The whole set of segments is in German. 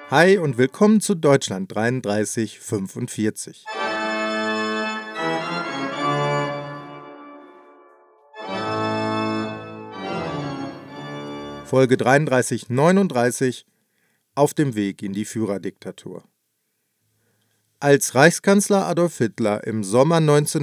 Hi und willkommen zu Deutschland 3345. Folge 3339 auf dem Weg in die Führerdiktatur. Als Reichskanzler Adolf Hitler im Sommer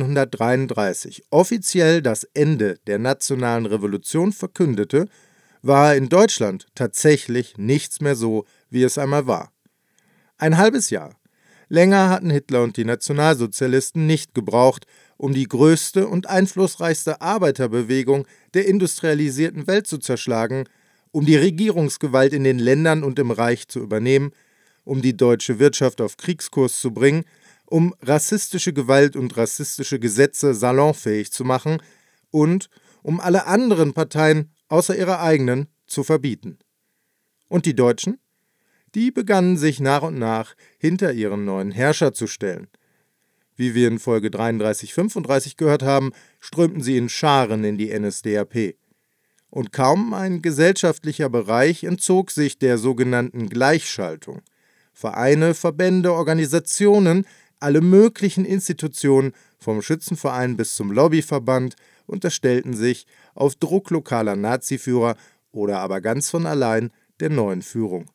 1933 offiziell das Ende der nationalen Revolution verkündete, war in Deutschland tatsächlich nichts mehr so, wie es einmal war. Ein halbes Jahr. Länger hatten Hitler und die Nationalsozialisten nicht gebraucht, um die größte und einflussreichste Arbeiterbewegung der industrialisierten Welt zu zerschlagen, um die Regierungsgewalt in den Ländern und im Reich zu übernehmen, um die deutsche Wirtschaft auf Kriegskurs zu bringen, um rassistische Gewalt und rassistische Gesetze salonfähig zu machen und um alle anderen Parteien außer ihrer eigenen zu verbieten. Und die Deutschen? Die begannen sich nach und nach hinter ihren neuen Herrscher zu stellen. Wie wir in Folge 3335 gehört haben, strömten sie in Scharen in die NSDAP. Und kaum ein gesellschaftlicher Bereich entzog sich der sogenannten Gleichschaltung. Vereine, Verbände, Organisationen, alle möglichen Institutionen, vom Schützenverein bis zum Lobbyverband, unterstellten sich auf Druck lokaler Naziführer oder aber ganz von allein der neuen Führung.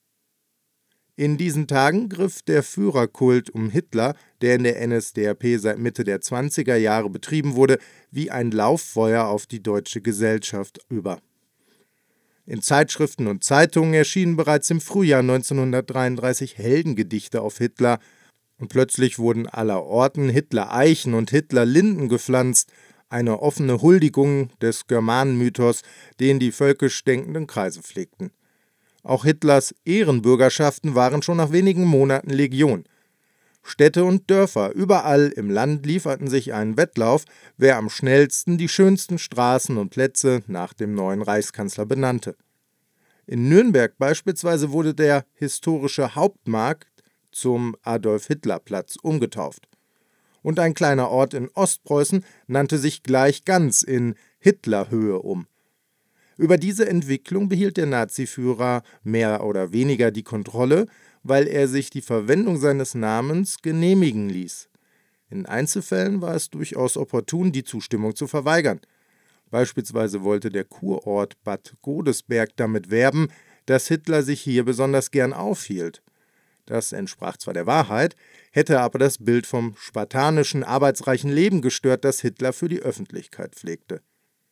In diesen Tagen griff der Führerkult um Hitler, der in der NSDAP seit Mitte der 20er Jahre betrieben wurde, wie ein Lauffeuer auf die deutsche Gesellschaft über. In Zeitschriften und Zeitungen erschienen bereits im Frühjahr 1933 Heldengedichte auf Hitler und plötzlich wurden allerorten Hitler-Eichen und Hitler-Linden gepflanzt, eine offene Huldigung des Germanenmythos, den die völkisch denkenden Kreise pflegten. Auch Hitlers Ehrenbürgerschaften waren schon nach wenigen Monaten Legion. Städte und Dörfer überall im Land lieferten sich einen Wettlauf, wer am schnellsten die schönsten Straßen und Plätze nach dem neuen Reichskanzler benannte. In Nürnberg beispielsweise wurde der historische Hauptmarkt zum Adolf-Hitler-Platz umgetauft. Und ein kleiner Ort in Ostpreußen nannte sich gleich ganz in Hitlerhöhe um. Über diese Entwicklung behielt der Naziführer mehr oder weniger die Kontrolle, weil er sich die Verwendung seines Namens genehmigen ließ. In Einzelfällen war es durchaus opportun, die Zustimmung zu verweigern. Beispielsweise wollte der Kurort Bad Godesberg damit werben, dass Hitler sich hier besonders gern aufhielt. Das entsprach zwar der Wahrheit, hätte aber das Bild vom spartanischen, arbeitsreichen Leben gestört, das Hitler für die Öffentlichkeit pflegte.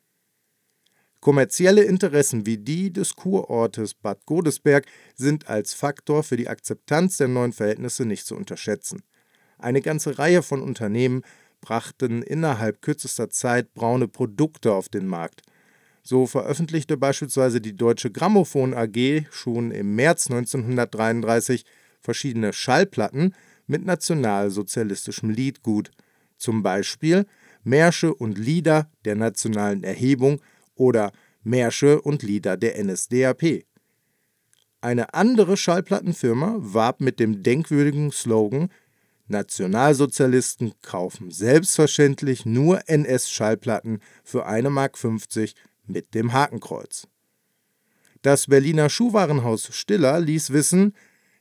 Kommerzielle Interessen wie die des Kurortes Bad Godesberg sind als Faktor für die Akzeptanz der neuen Verhältnisse nicht zu unterschätzen. Eine ganze Reihe von Unternehmen brachten innerhalb kürzester Zeit braune Produkte auf den Markt. So veröffentlichte beispielsweise die Deutsche Grammophon AG schon im März 1933 verschiedene Schallplatten mit nationalsozialistischem Liedgut, zum Beispiel Märsche und Lieder der nationalen Erhebung oder Märsche und Lieder der NSDAP. Eine andere Schallplattenfirma warb mit dem denkwürdigen Slogan „Nationalsozialisten kaufen selbstverständlich nur NS-Schallplatten für 1,50 Mark mit dem Hakenkreuz“. Das Berliner Schuhwarenhaus Stiller ließ wissen,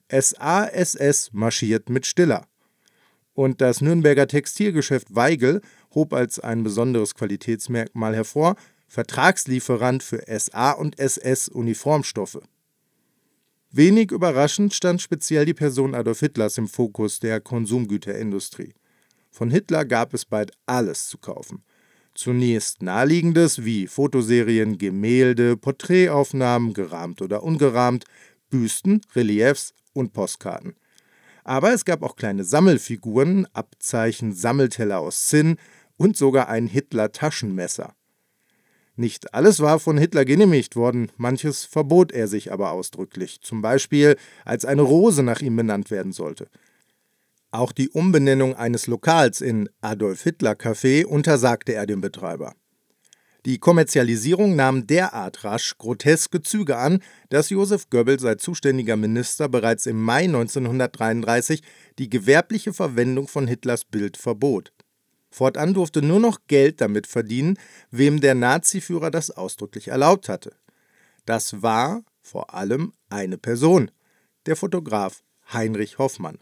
SASS marschiert mit Stiller. Und das Nürnberger Textilgeschäft Weigel hob als ein besonderes Qualitätsmerkmal hervor: Vertragslieferant für SA und SS Uniformstoffe. Wenig überraschend stand speziell die Person Adolf Hitlers im Fokus der Konsumgüterindustrie. Von Hitler gab es bald alles zu kaufen. Zunächst Naheliegendes wie Fotoserien, Gemälde, Porträtaufnahmen, gerahmt oder ungerahmt, Büsten, Reliefs und Postkarten. Aber es gab auch kleine Sammelfiguren, Abzeichen, Sammelteller aus Zinn und sogar ein Hitler-Taschenmesser. Nicht alles war von Hitler genehmigt worden, manches verbot er sich aber ausdrücklich, zum Beispiel als eine Rose nach ihm benannt werden sollte. Auch die Umbenennung eines Lokals in Adolf-Hitler-Café untersagte er dem Betreiber. Die Kommerzialisierung nahm derart rasch groteske Züge an, dass Josef Goebbels als zuständiger Minister bereits im Mai 1933 die gewerbliche Verwendung von Hitlers Bild verbot. Fortan durfte nur noch Geld damit verdienen, wem der Naziführer das ausdrücklich erlaubt hatte. Das war vor allem eine Person: der Fotograf Heinrich Hoffmann.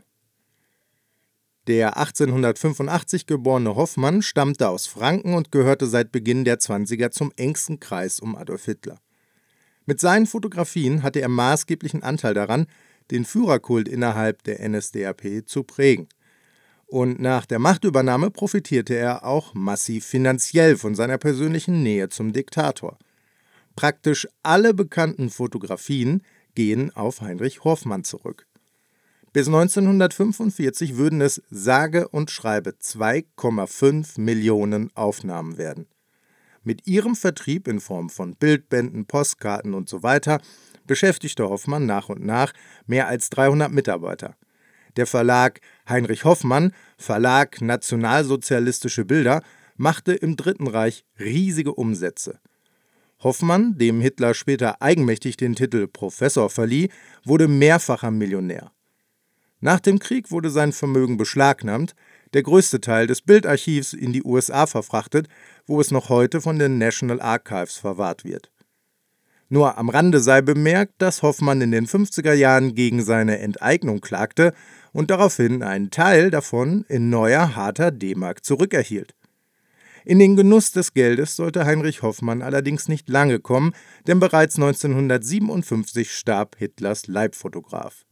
Der 1885 geborene Hoffmann stammte aus Franken und gehörte seit Beginn der 20er zum engsten Kreis um Adolf Hitler. Mit seinen Fotografien hatte er maßgeblichen Anteil daran, den Führerkult innerhalb der NSDAP zu prägen. Und nach der Machtübernahme profitierte er auch massiv finanziell von seiner persönlichen Nähe zum Diktator. Praktisch alle bekannten Fotografien gehen auf Heinrich Hoffmann zurück. Bis 1945 würden es sage und schreibe 2,5 Millionen Aufnahmen werden. Mit ihrem Vertrieb in Form von Bildbänden, Postkarten usw. beschäftigte Hoffmann nach und nach mehr als 300 Mitarbeiter. Der Verlag Heinrich Hoffmann, Verlag Nationalsozialistische Bilder, machte im Dritten Reich riesige Umsätze. Hoffmann, dem Hitler später eigenmächtig den Titel Professor verlieh, wurde mehrfacher Millionär. Nach dem Krieg wurde sein Vermögen beschlagnahmt, der größte Teil des Bildarchivs in die USA verfrachtet, wo es noch heute von den National Archives verwahrt wird. Nur am Rande sei bemerkt, dass Hoffmann in den 50er Jahren gegen seine Enteignung klagte und daraufhin einen Teil davon in neuer, harter D-Mark zurückerhielt. In den Genuss des Geldes sollte Heinrich Hoffmann allerdings nicht lange kommen, denn bereits 1957 starb Hitlers Leibfotograf.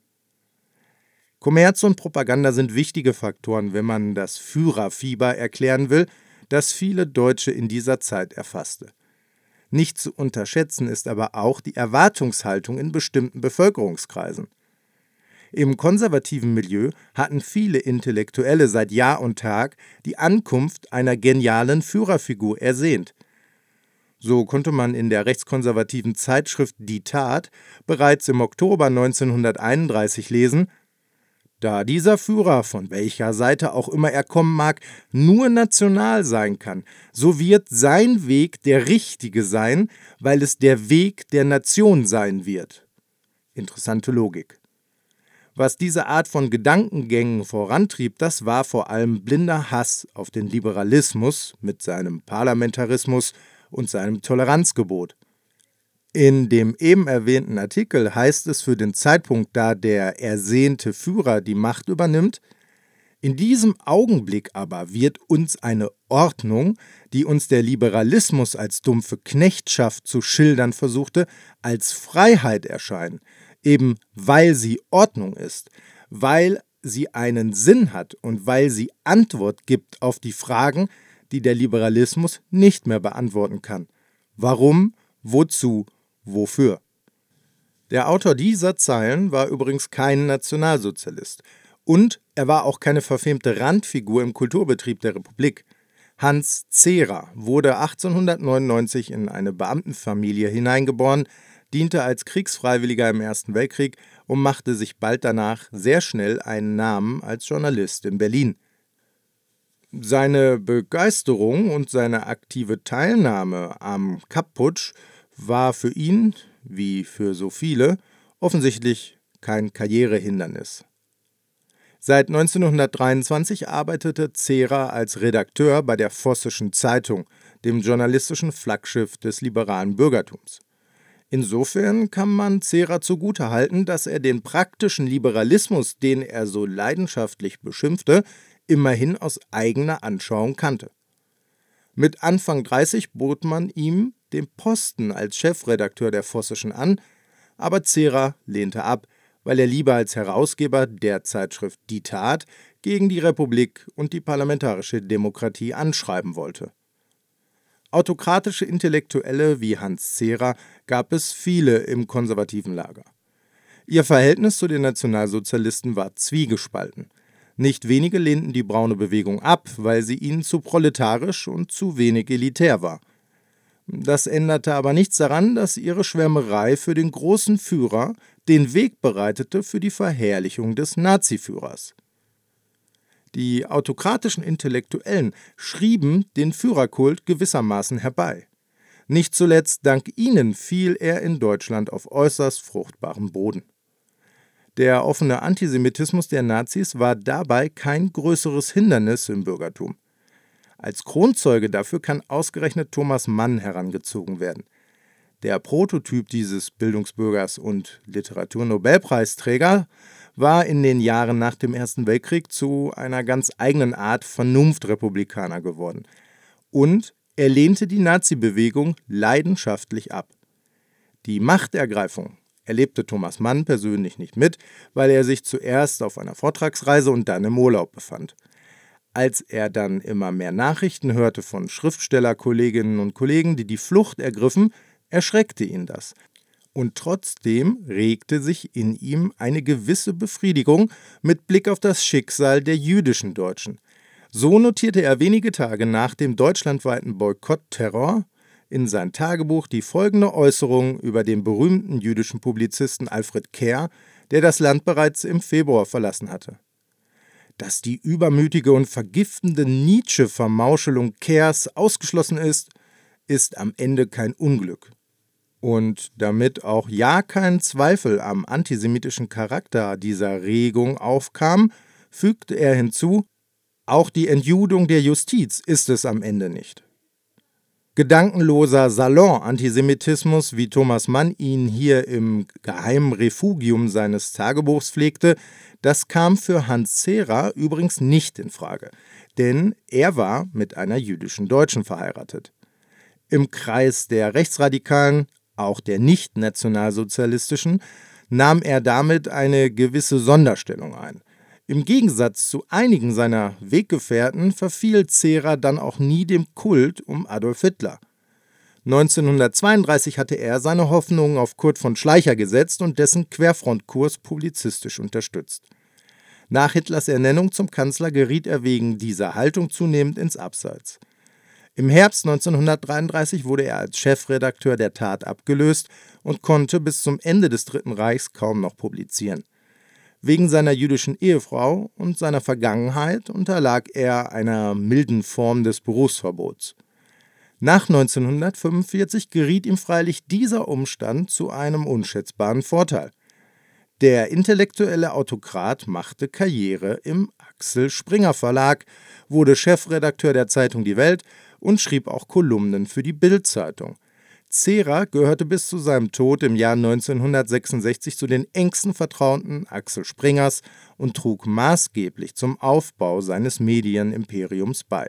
Kommerz und Propaganda sind wichtige Faktoren, wenn man das Führerfieber erklären will, das viele Deutsche in dieser Zeit erfasste. Nicht zu unterschätzen ist aber auch die Erwartungshaltung in bestimmten Bevölkerungskreisen. Im konservativen Milieu hatten viele Intellektuelle seit Jahr und Tag die Ankunft einer genialen Führerfigur ersehnt. So konnte man in der rechtskonservativen Zeitschrift Die Tat bereits im Oktober 1931 lesen: Da dieser Führer, von welcher Seite auch immer er kommen mag, nur national sein kann, so wird sein Weg der richtige sein, weil es der Weg der Nation sein wird. Interessante Logik. Was diese Art von Gedankengängen vorantrieb, das war vor allem blinder Hass auf den Liberalismus mit seinem Parlamentarismus und seinem Toleranzgebot. In dem eben erwähnten Artikel heißt es für den Zeitpunkt, da der ersehnte Führer die Macht übernimmt: In diesem Augenblick aber wird uns eine Ordnung, die uns der Liberalismus als dumpfe Knechtschaft zu schildern versuchte, als Freiheit erscheinen, eben weil sie Ordnung ist, weil sie einen Sinn hat und weil sie Antwort gibt auf die Fragen, die der Liberalismus nicht mehr beantworten kann. Warum, wozu, wofür? Der Autor dieser Zeilen war übrigens kein Nationalsozialist und er war auch keine verfemte Randfigur im Kulturbetrieb der Republik. Hans Zehrer wurde 1899 in eine Beamtenfamilie hineingeboren, diente als Kriegsfreiwilliger im Ersten Weltkrieg und machte sich bald danach sehr schnell einen Namen als Journalist in Berlin. Seine Begeisterung und seine aktive Teilnahme am Kapp-Putsch war für ihn, wie für so viele, offensichtlich kein Karrierehindernis. Seit 1923 arbeitete Zehrer als Redakteur bei der Vossischen Zeitung, dem journalistischen Flaggschiff des liberalen Bürgertums. Insofern kann man Zehrer zugutehalten, dass er den praktischen Liberalismus, den er so leidenschaftlich beschimpfte, immerhin aus eigener Anschauung kannte. Mit Anfang 30 bot man ihm den Posten als Chefredakteur der Vossischen an, aber Zehrer lehnte ab, weil er lieber als Herausgeber der Zeitschrift Die Tat gegen die Republik und die parlamentarische Demokratie anschreiben wollte. Autokratische Intellektuelle wie Hans Zehrer gab es viele im konservativen Lager. Ihr Verhältnis zu den Nationalsozialisten war zwiegespalten. Nicht wenige lehnten die braune Bewegung ab, weil sie ihnen zu proletarisch und zu wenig elitär war. Das änderte aber nichts daran, dass ihre Schwärmerei für den großen Führer den Weg bereitete für die Verherrlichung des Naziführers. Die autokratischen Intellektuellen schrieben den Führerkult gewissermaßen herbei. Nicht zuletzt dank ihnen fiel er in Deutschland auf äußerst fruchtbaren Boden. Der offene Antisemitismus der Nazis war dabei kein größeres Hindernis im Bürgertum. Als Kronzeuge dafür kann ausgerechnet Thomas Mann herangezogen werden. Der Prototyp dieses Bildungsbürgers und Literaturnobelpreisträger war in den Jahren nach dem Ersten Weltkrieg zu einer ganz eigenen Art Vernunftrepublikaner geworden. Und er lehnte die Nazi-Bewegung leidenschaftlich ab. Die Machtergreifung erlebte Thomas Mann persönlich nicht mit, weil er sich zuerst auf einer Vortragsreise und dann im Urlaub befand. Als er dann immer mehr Nachrichten hörte von Schriftstellerkolleginnen und Kollegen, die die Flucht ergriffen, erschreckte ihn das. Und trotzdem regte sich in ihm eine gewisse Befriedigung mit Blick auf das Schicksal der jüdischen Deutschen. So notierte er wenige Tage nach dem deutschlandweiten Boykottterror in sein Tagebuch die folgende Äußerung über den berühmten jüdischen Publizisten Alfred Kerr, der das Land bereits im Februar verlassen hatte. Dass die übermütige und vergiftende Nietzsche-Vermauschelung Kerrs ausgeschlossen ist, ist am Ende kein Unglück. Und damit auch ja kein Zweifel am antisemitischen Charakter dieser Regung aufkam, fügte er hinzu, auch die Entjudung der Justiz ist es am Ende nicht. Gedankenloser Salon-Antisemitismus, wie Thomas Mann ihn hier im geheimen Refugium seines Tagebuchs pflegte, das kam für Hans Zehrer übrigens nicht in Frage, denn er war mit einer jüdischen Deutschen verheiratet. Im Kreis der Rechtsradikalen, auch der nicht-nationalsozialistischen, nahm er damit eine gewisse Sonderstellung ein. Im Gegensatz zu einigen seiner Weggefährten verfiel Zehrer dann auch nie dem Kult um Adolf Hitler. 1932 hatte er seine Hoffnungen auf Kurt von Schleicher gesetzt und dessen Querfrontkurs publizistisch unterstützt. Nach Hitlers Ernennung zum Kanzler geriet er wegen dieser Haltung zunehmend ins Abseits. Im Herbst 1933 wurde er als Chefredakteur der Tat abgelöst und konnte bis zum Ende des Dritten Reichs kaum noch publizieren. Wegen seiner jüdischen Ehefrau und seiner Vergangenheit unterlag er einer milden Form des Berufsverbots. Nach 1945 geriet ihm freilich dieser Umstand zu einem unschätzbaren Vorteil. Der intellektuelle Autokrat machte Karriere im Axel Springer Verlag, wurde Chefredakteur der Zeitung Die Welt und schrieb auch Kolumnen für die Bild-Zeitung. Zehrer gehörte bis zu seinem Tod im Jahr 1966 zu den engsten Vertrauten Axel Springers und trug maßgeblich zum Aufbau seines Medienimperiums bei.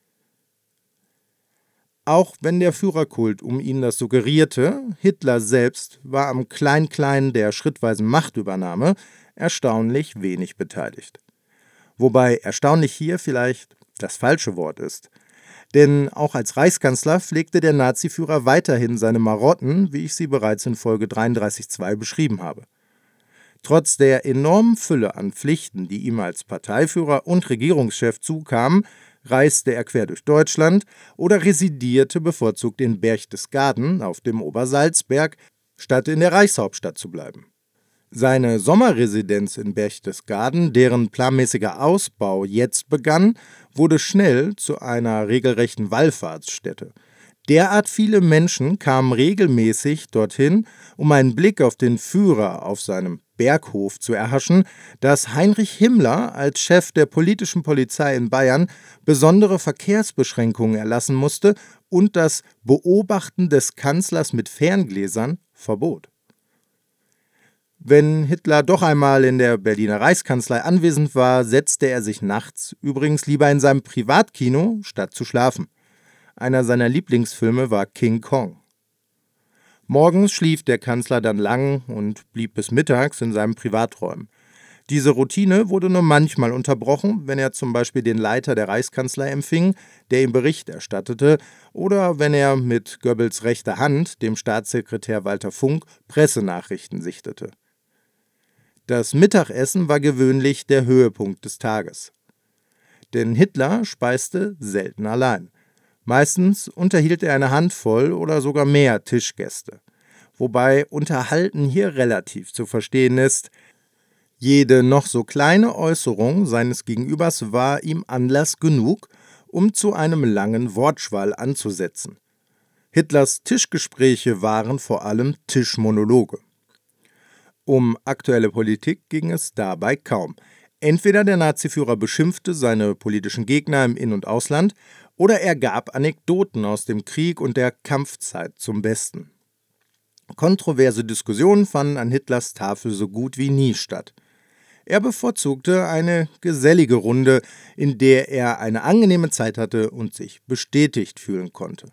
Auch wenn der Führerkult um ihn das suggerierte, Hitler selbst war am Klein-Klein der schrittweisen Machtübernahme erstaunlich wenig beteiligt. Wobei erstaunlich hier vielleicht das falsche Wort ist. Denn auch als Reichskanzler pflegte der Naziführer weiterhin seine Marotten, wie ich sie bereits in Folge 33.2 beschrieben habe. Trotz der enormen Fülle an Pflichten, die ihm als Parteiführer und Regierungschef zukamen, reiste er quer durch Deutschland oder residierte bevorzugt in Berchtesgaden auf dem Obersalzberg, statt in der Reichshauptstadt zu bleiben. Seine Sommerresidenz in Berchtesgaden, deren planmäßiger Ausbau jetzt begann, wurde schnell zu einer regelrechten Wallfahrtsstätte. Derart viele Menschen kamen regelmäßig dorthin, um einen Blick auf den Führer auf seinem Berghof zu erhaschen, dass Heinrich Himmler als Chef der politischen Polizei in Bayern besondere Verkehrsbeschränkungen erlassen musste und das Beobachten des Kanzlers mit Ferngläsern verbot. Wenn Hitler doch einmal in der Berliner Reichskanzlei anwesend war, setzte er sich nachts übrigens lieber in seinem Privatkino, statt zu schlafen. Einer seiner Lieblingsfilme war King Kong. Morgens schlief der Kanzler dann lang und blieb bis mittags in seinen Privaträumen. Diese Routine wurde nur manchmal unterbrochen, wenn er zum Beispiel den Leiter der Reichskanzlei empfing, der ihm Bericht erstattete, oder wenn er mit Goebbels rechter Hand, dem Staatssekretär Walter Funk, Pressenachrichten sichtete. Das Mittagessen war gewöhnlich der Höhepunkt des Tages. Denn Hitler speiste selten allein. Meistens unterhielt er eine Handvoll oder sogar mehr Tischgäste. Wobei Unterhalten hier relativ zu verstehen ist. Jede noch so kleine Äußerung seines Gegenübers war ihm Anlass genug, um zu einem langen Wortschwall anzusetzen. Hitlers Tischgespräche waren vor allem Tischmonologe. Um aktuelle Politik ging es dabei kaum. Entweder der Naziführer beschimpfte seine politischen Gegner im In- und Ausland oder er gab Anekdoten aus dem Krieg und der Kampfzeit zum Besten. Kontroverse Diskussionen fanden an Hitlers Tafel so gut wie nie statt. Er bevorzugte eine gesellige Runde, in der er eine angenehme Zeit hatte und sich bestätigt fühlen konnte.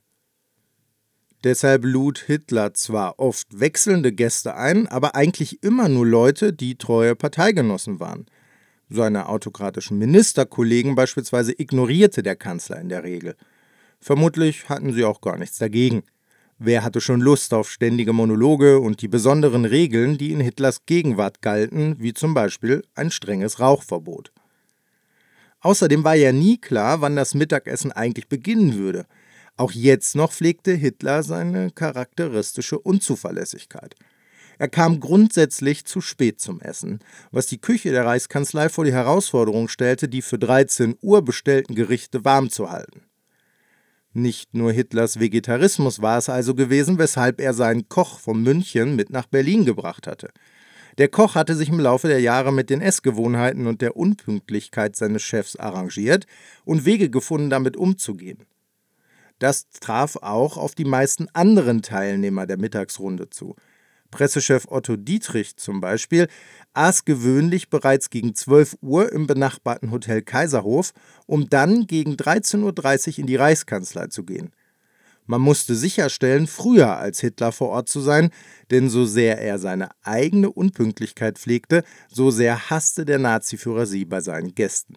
Deshalb lud Hitler zwar oft wechselnde Gäste ein, aber eigentlich immer nur Leute, die treue Parteigenossen waren. Seine autokratischen Ministerkollegen beispielsweise ignorierte der Kanzler in der Regel. Vermutlich hatten sie auch gar nichts dagegen. Wer hatte schon Lust auf ständige Monologe und die besonderen Regeln, die in Hitlers Gegenwart galten, wie zum Beispiel ein strenges Rauchverbot? Außerdem war ja nie klar, wann das Mittagessen eigentlich beginnen würde. Auch jetzt noch pflegte Hitler seine charakteristische Unzuverlässigkeit. Er kam grundsätzlich zu spät zum Essen, was die Küche der Reichskanzlei vor die Herausforderung stellte, die für 13 Uhr bestellten Gerichte warm zu halten. Nicht nur Hitlers Vegetarismus war es also gewesen, weshalb er seinen Koch von München mit nach Berlin gebracht hatte. Der Koch hatte sich im Laufe der Jahre mit den Essgewohnheiten und der Unpünktlichkeit seines Chefs arrangiert und Wege gefunden, damit umzugehen. Das traf auch auf die meisten anderen Teilnehmer der Mittagsrunde zu. Pressechef Otto Dietrich zum Beispiel aß gewöhnlich bereits gegen 12 Uhr im benachbarten Hotel Kaiserhof, um dann gegen 13:30 Uhr in die Reichskanzlei zu gehen. Man musste sicherstellen, früher als Hitler vor Ort zu sein, denn so sehr er seine eigene Unpünktlichkeit pflegte, so sehr hasste der Naziführer sie bei seinen Gästen.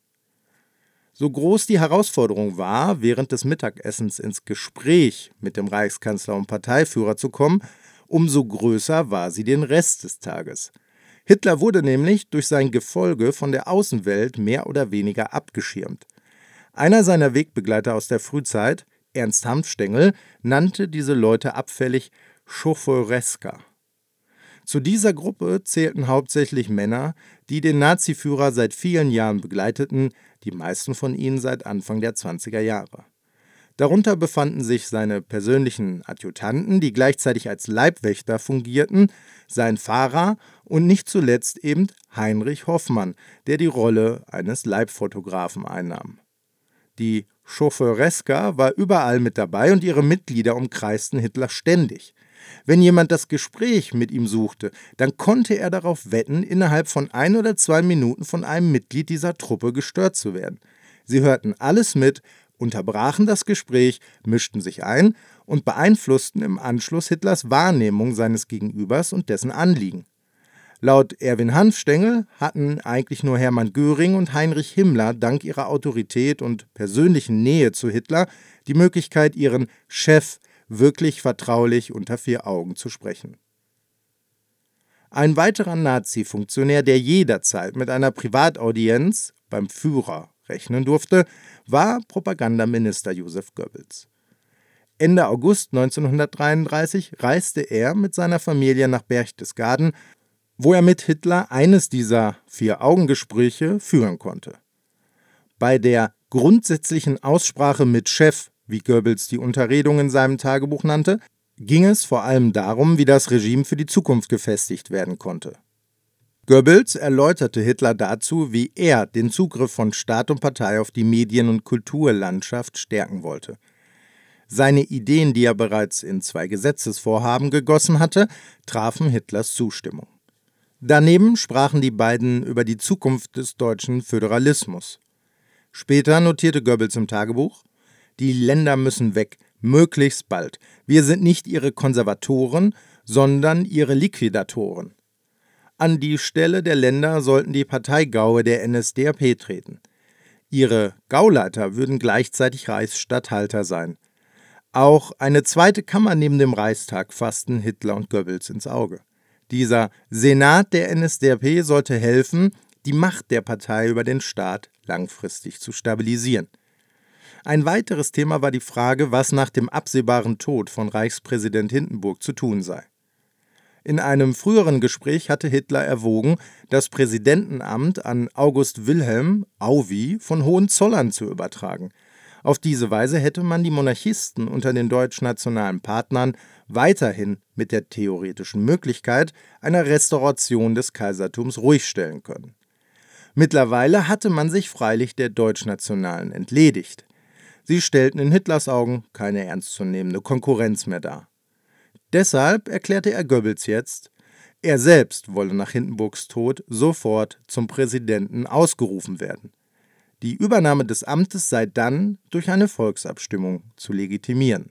So groß die Herausforderung war, während des Mittagessens ins Gespräch mit dem Reichskanzler und Parteiführer zu kommen, umso größer war sie den Rest des Tages. Hitler wurde nämlich durch sein Gefolge von der Außenwelt mehr oder weniger abgeschirmt. Einer seiner Wegbegleiter aus der Frühzeit, Ernst Hanfstengel, nannte diese Leute abfällig Chauffeureska. Zu dieser Gruppe zählten hauptsächlich Männer, die den Naziführer seit vielen Jahren begleiteten, die meisten von ihnen seit Anfang der 20er Jahre. Darunter befanden sich seine persönlichen Adjutanten, die gleichzeitig als Leibwächter fungierten, sein Fahrer und nicht zuletzt eben Heinrich Hoffmann, der die Rolle eines Leibfotografen einnahm. Die Chauffeureska war überall mit dabei und ihre Mitglieder umkreisten Hitler ständig. Wenn jemand das Gespräch mit ihm suchte, dann konnte er darauf wetten, innerhalb von 1 oder 2 Minuten von einem Mitglied dieser Truppe gestört zu werden. Sie hörten alles mit, unterbrachen das Gespräch, mischten sich ein und beeinflussten im Anschluss Hitlers Wahrnehmung seines Gegenübers und dessen Anliegen. Laut Erwin Hanfstengel hatten eigentlich nur Hermann Göring und Heinrich Himmler dank ihrer Autorität und persönlichen Nähe zu Hitler die Möglichkeit, ihren Chef wirklich vertraulich unter 4 Augen zu sprechen. Ein weiterer Nazi-Funktionär, der jederzeit mit einer Privataudienz beim Führer rechnen durfte, war Propagandaminister Josef Goebbels. Ende August 1933 reiste er mit seiner Familie nach Berchtesgaden, wo er mit Hitler eines dieser 4-Augen-Gespräche führen konnte. Bei der grundsätzlichen Aussprache mit Chef, wie Goebbels die Unterredung in seinem Tagebuch nannte, ging es vor allem darum, wie das Regime für die Zukunft gefestigt werden konnte. Goebbels erläuterte Hitler dazu, wie er den Zugriff von Staat und Partei auf die Medien- und Kulturlandschaft stärken wollte. Seine Ideen, die er bereits in 2 Gesetzesvorhaben gegossen hatte, trafen Hitlers Zustimmung. Daneben sprachen die beiden über die Zukunft des deutschen Föderalismus. Später notierte Goebbels im Tagebuch: Die Länder müssen weg, möglichst bald. Wir sind nicht ihre Konservatoren, sondern ihre Liquidatoren. An die Stelle der Länder sollten die Parteigaue der NSDAP treten. Ihre Gauleiter würden gleichzeitig Reichsstatthalter sein. Auch eine zweite Kammer neben dem Reichstag fassten Hitler und Goebbels ins Auge. Dieser Senat der NSDAP sollte helfen, die Macht der Partei über den Staat langfristig zu stabilisieren. Ein weiteres Thema war die Frage, was nach dem absehbaren Tod von Reichspräsident Hindenburg zu tun sei. In einem früheren Gespräch hatte Hitler erwogen, das Präsidentenamt an August Wilhelm Auwey von Hohenzollern zu übertragen. Auf diese Weise hätte man die Monarchisten unter den deutschnationalen Partnern weiterhin mit der theoretischen Möglichkeit einer Restauration des Kaisertums ruhigstellen können. Mittlerweile hatte man sich freilich der Deutschnationalen entledigt. Sie stellten in Hitlers Augen keine ernstzunehmende Konkurrenz mehr dar. Deshalb erklärte er Goebbels jetzt, er selbst wolle nach Hindenburgs Tod sofort zum Präsidenten ausgerufen werden. Die Übernahme des Amtes sei dann durch eine Volksabstimmung zu legitimieren.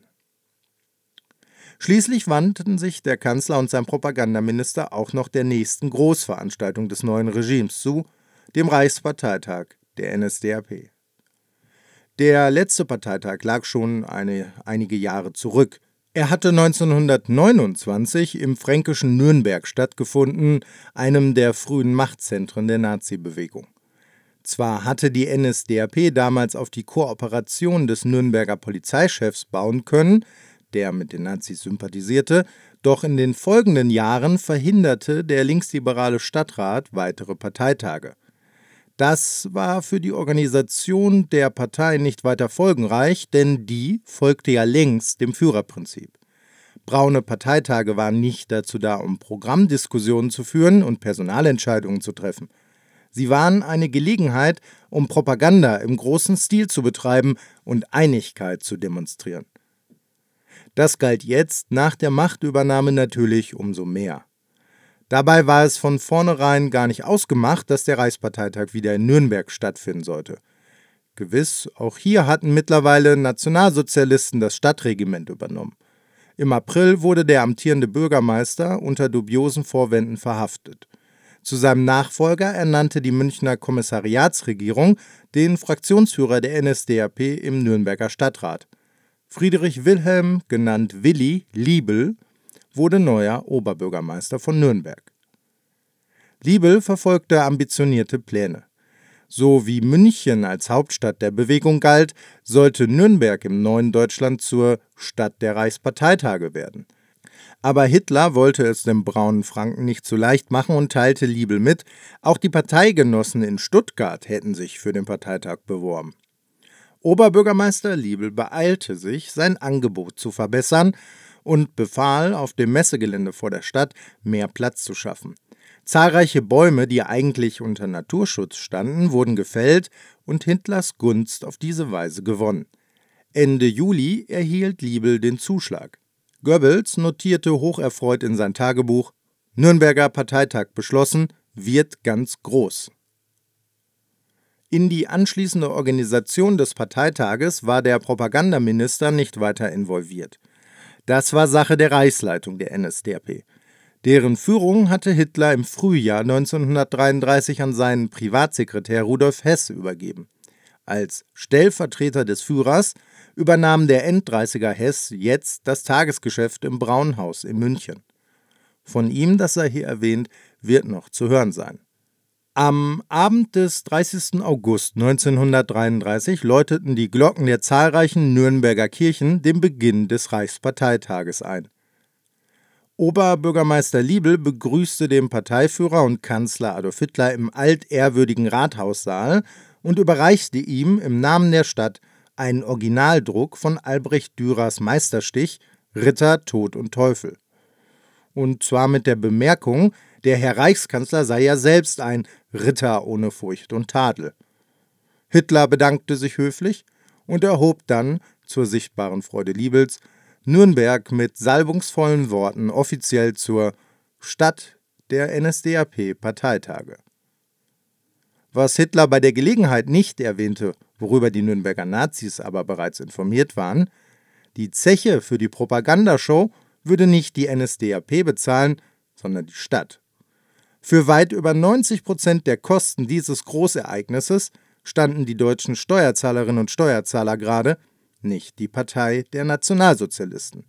Schließlich wandten sich der Kanzler und sein Propagandaminister auch noch der nächsten Großveranstaltung des neuen Regimes zu, dem Reichsparteitag der NSDAP. Der letzte Parteitag lag schon einige Jahre zurück. Er hatte 1929 im fränkischen Nürnberg stattgefunden, einem der frühen Machtzentren der Nazi-Bewegung. Zwar hatte die NSDAP damals auf die Kooperation des Nürnberger Polizeichefs bauen können, der mit den Nazis sympathisierte, doch in den folgenden Jahren verhinderte der linksliberale Stadtrat weitere Parteitage. Das war für die Organisation der Partei nicht weiter folgenreich, denn die folgte ja längst dem Führerprinzip. Braune Parteitage waren nicht dazu da, um Programmdiskussionen zu führen und Personalentscheidungen zu treffen. Sie waren eine Gelegenheit, um Propaganda im großen Stil zu betreiben und Einigkeit zu demonstrieren. Das galt jetzt nach der Machtübernahme natürlich umso mehr. Dabei war es von vornherein gar nicht ausgemacht, dass der Reichsparteitag wieder in Nürnberg stattfinden sollte. Gewiss, auch hier hatten mittlerweile Nationalsozialisten das Stadtregiment übernommen. Im April wurde der amtierende Bürgermeister unter dubiosen Vorwänden verhaftet. Zu seinem Nachfolger ernannte die Münchner Kommissariatsregierung den Fraktionsführer der NSDAP im Nürnberger Stadtrat. Friedrich Wilhelm, genannt Willi Liebel, wurde neuer Oberbürgermeister von Nürnberg. Liebel verfolgte ambitionierte Pläne. So wie München als Hauptstadt der Bewegung galt, sollte Nürnberg im neuen Deutschland zur Stadt der Reichsparteitage werden. Aber Hitler wollte es dem braunen Franken nicht zu leicht machen und teilte Liebel mit, auch die Parteigenossen in Stuttgart hätten sich für den Parteitag beworben. Oberbürgermeister Liebel beeilte sich, sein Angebot zu verbessern und befahl, auf dem Messegelände vor der Stadt mehr Platz zu schaffen. Zahlreiche Bäume, die eigentlich unter Naturschutz standen, wurden gefällt und Hitlers Gunst auf diese Weise gewonnen. Ende Juli erhielt Liebel den Zuschlag. Goebbels notierte hocherfreut in sein Tagebuch: Nürnberger Parteitag beschlossen, wird ganz groß. In die anschließende Organisation des Parteitages war der Propagandaminister nicht weiter involviert. Das war Sache der Reichsleitung der NSDAP. Deren Führung hatte Hitler im Frühjahr 1933 an seinen Privatsekretär Rudolf Hess übergeben. Als Stellvertreter des Führers übernahm der End-30er Hess jetzt das Tagesgeschäft im Braunhaus in München. Von ihm, das sei hier erwähnt, wird noch zu hören sein. Am Abend des 30. August 1933 läuteten die Glocken der zahlreichen Nürnberger Kirchen den Beginn des Reichsparteitages ein. Oberbürgermeister Liebel begrüßte den Parteiführer und Kanzler Adolf Hitler im altehrwürdigen Rathaussaal und überreichte ihm im Namen der Stadt einen Originaldruck von Albrecht Dürers Meisterstich »Ritter, Tod und Teufel«. Und zwar mit der Bemerkung, der Herr Reichskanzler sei ja selbst ein Ritter ohne Furcht und Tadel. Hitler bedankte sich höflich und erhob dann, zur sichtbaren Freude Liebels, Nürnberg mit salbungsvollen Worten offiziell zur Stadt der NSDAP-Parteitage. Was Hitler bei der Gelegenheit nicht erwähnte, worüber die Nürnberger Nazis aber bereits informiert waren: Die Zeche für die Propagandashow würde nicht die NSDAP bezahlen, sondern die Stadt. Für weit über 90% der Kosten dieses Großereignisses standen die deutschen Steuerzahlerinnen und Steuerzahler gerade, nicht die Partei der Nationalsozialisten.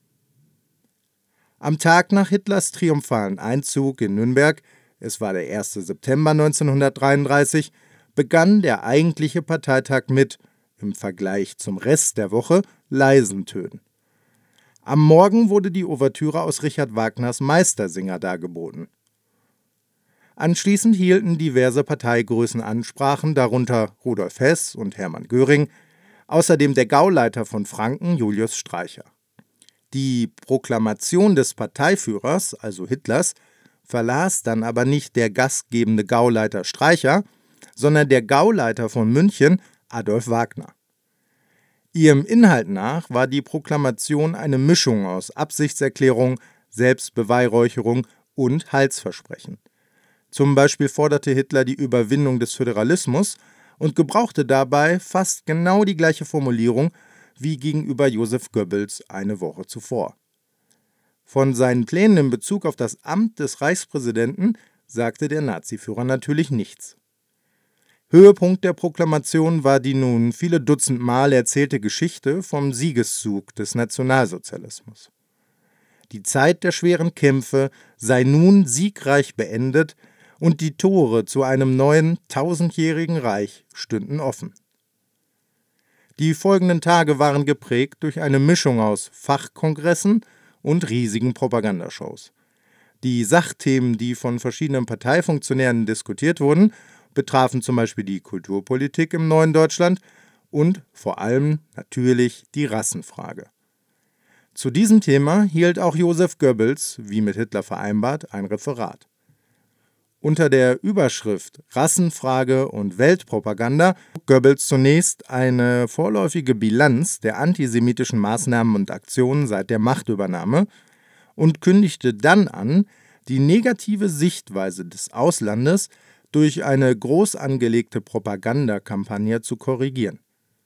Am Tag nach Hitlers triumphalen Einzug in Nürnberg, es war der 1. September 1933, begann der eigentliche Parteitag mit, im Vergleich zum Rest der Woche, leisen Tönen. Am Morgen wurde die Ouvertüre aus Richard Wagners Meistersinger dargeboten. Anschließend hielten diverse Parteigrößen Ansprachen, darunter Rudolf Hess und Hermann Göring, außerdem der Gauleiter von Franken, Julius Streicher. Die Proklamation des Parteiführers, also Hitlers, verlas dann aber nicht der gastgebende Gauleiter Streicher, sondern der Gauleiter von München, Adolf Wagner. Ihrem Inhalt nach war die Proklamation eine Mischung aus Absichtserklärung, Selbstbeweihräucherung und Heilsversprechen. Zum Beispiel forderte Hitler die Überwindung des Föderalismus und gebrauchte dabei fast genau die gleiche Formulierung wie gegenüber Joseph Goebbels eine Woche zuvor. Von seinen Plänen in Bezug auf das Amt des Reichspräsidenten sagte der Naziführer natürlich nichts. Höhepunkt der Proklamation war die nun viele Dutzend Mal erzählte Geschichte vom Siegeszug des Nationalsozialismus. Die Zeit der schweren Kämpfe sei nun siegreich beendet und die Tore zu einem neuen tausendjährigen Reich stünden offen. Die folgenden Tage waren geprägt durch eine Mischung aus Fachkongressen und riesigen Propagandashows. Die Sachthemen, die von verschiedenen Parteifunktionären diskutiert wurden, betrafen zum Beispiel die Kulturpolitik im neuen Deutschland und vor allem natürlich die Rassenfrage. Zu diesem Thema hielt auch Joseph Goebbels, wie mit Hitler vereinbart, ein Referat. Unter der Überschrift Rassenfrage und Weltpropaganda zog Goebbels zunächst eine vorläufige Bilanz der antisemitischen Maßnahmen und Aktionen seit der Machtübernahme und kündigte dann an, die negative Sichtweise des Auslandes durch eine groß angelegte Propagandakampagne zu korrigieren.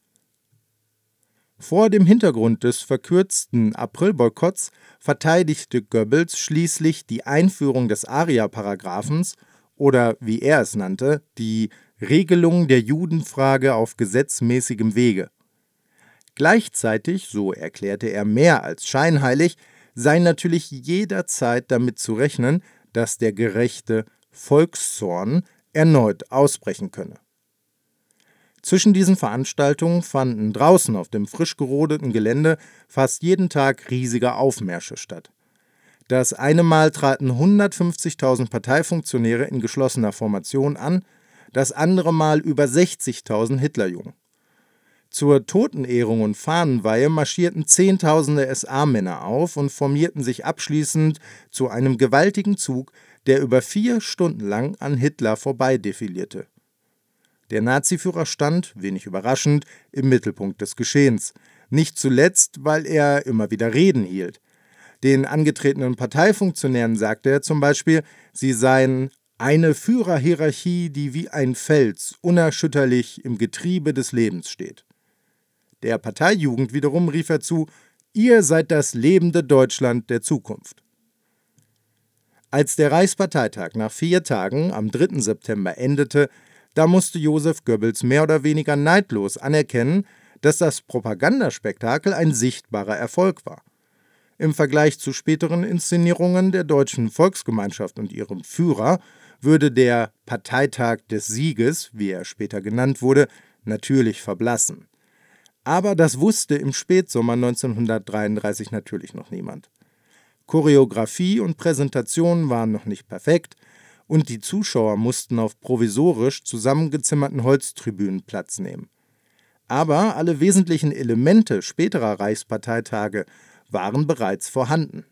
Vor dem Hintergrund des verkürzten Aprilboykotts verteidigte Goebbels schließlich die Einführung des Aria-Paragraphens oder, wie er es nannte, die Regelung der Judenfrage auf gesetzmäßigem Wege. Gleichzeitig, so erklärte er mehr als scheinheilig, sei natürlich jederzeit damit zu rechnen, dass der gerechte Volkszorn erneut ausbrechen könne. Zwischen diesen Veranstaltungen fanden draußen auf dem frisch gerodeten Gelände fast jeden Tag riesige Aufmärsche statt. Das eine Mal traten 150.000 Parteifunktionäre in geschlossener Formation an, das andere Mal über 60.000 Hitlerjungen. Zur Totenehrung und Fahnenweihe marschierten Zehntausende SA-Männer auf und formierten sich abschließend zu einem gewaltigen Zug, der über 4 Stunden lang an Hitler vorbeidefilierte. Der Naziführer stand, wenig überraschend, im Mittelpunkt des Geschehens, nicht zuletzt, weil er immer wieder Reden hielt. Den angetretenen Parteifunktionären sagte er zum Beispiel, sie seien eine Führerhierarchie, die wie ein Fels unerschütterlich im Getriebe des Lebens steht. Der Parteijugend wiederum rief er zu, ihr seid das lebende Deutschland der Zukunft. Als der Reichsparteitag nach 4 Tagen am 3. September endete, da musste Joseph Goebbels mehr oder weniger neidlos anerkennen, dass das Propagandaspektakel ein sichtbarer Erfolg war. Im Vergleich zu späteren Inszenierungen der Deutschen Volksgemeinschaft und ihrem Führer würde der Parteitag des Sieges, wie er später genannt wurde, natürlich verblassen. Aber das wusste im Spätsommer 1933 natürlich noch niemand. Choreografie und Präsentation waren noch nicht perfekt und die Zuschauer mussten auf provisorisch zusammengezimmerten Holztribünen Platz nehmen. Aber alle wesentlichen Elemente späterer Reichsparteitage waren bereits vorhanden.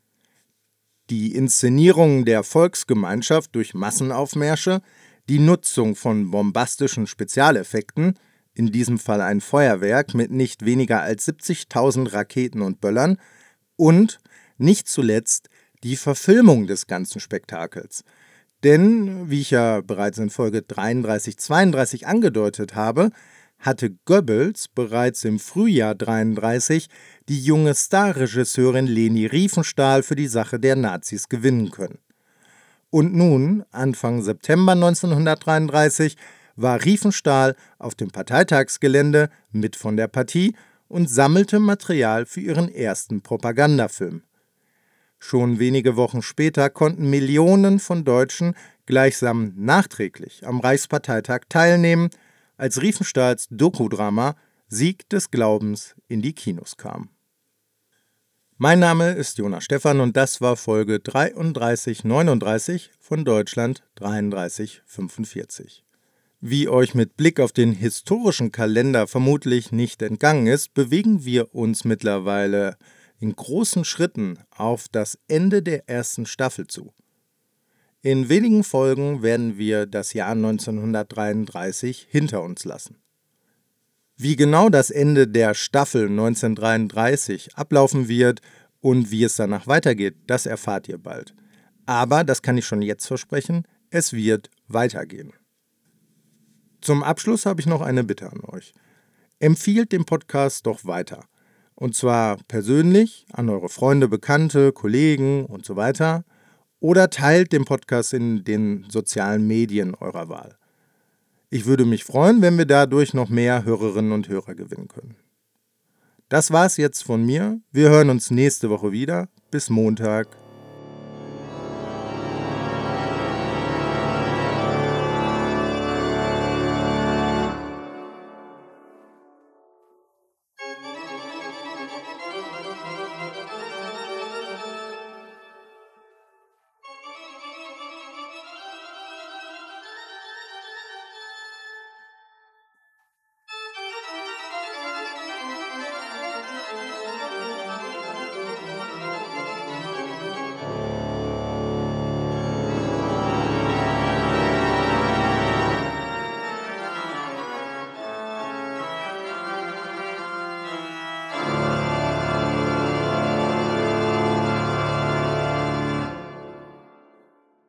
Die Inszenierung der Volksgemeinschaft durch Massenaufmärsche, die Nutzung von bombastischen Spezialeffekten, in diesem Fall ein Feuerwerk mit nicht weniger als 70.000 Raketen und Böllern und, nicht zuletzt, die Verfilmung des ganzen Spektakels. Denn, wie ich ja bereits in Folge 33-32 angedeutet habe, hatte Goebbels bereits im Frühjahr 1933 die junge Starregisseurin Leni Riefenstahl für die Sache der Nazis gewinnen können. Und nun, Anfang September 1933, war Riefenstahl auf dem Parteitagsgelände mit von der Partie und sammelte Material für ihren ersten Propagandafilm. Schon wenige Wochen später konnten Millionen von Deutschen gleichsam nachträglich am Reichsparteitag teilnehmen, als Riefenstahls Dokudrama Sieg des Glaubens in die Kinos kam. Mein Name ist Jonas Stephan und das war Folge 3339 von Deutschland 3345. Wie euch mit Blick auf den historischen Kalender vermutlich nicht entgangen ist, bewegen wir uns mittlerweile in großen Schritten auf das Ende der ersten Staffel zu. In wenigen Folgen werden wir das Jahr 1933 hinter uns lassen. Wie genau das Ende der Staffel 1933 ablaufen wird und wie es danach weitergeht, das erfahrt ihr bald. Aber, das kann ich schon jetzt versprechen, es wird weitergehen. Zum Abschluss habe ich noch eine Bitte an euch. Empfiehlt den Podcast doch weiter. Und zwar persönlich an eure Freunde, Bekannte, Kollegen und so weiter. Oder teilt den Podcast in den sozialen Medien eurer Wahl. Ich würde mich freuen, wenn wir dadurch noch mehr Hörerinnen und Hörer gewinnen können. Das war's jetzt von mir. Wir hören uns nächste Woche wieder. Bis Montag.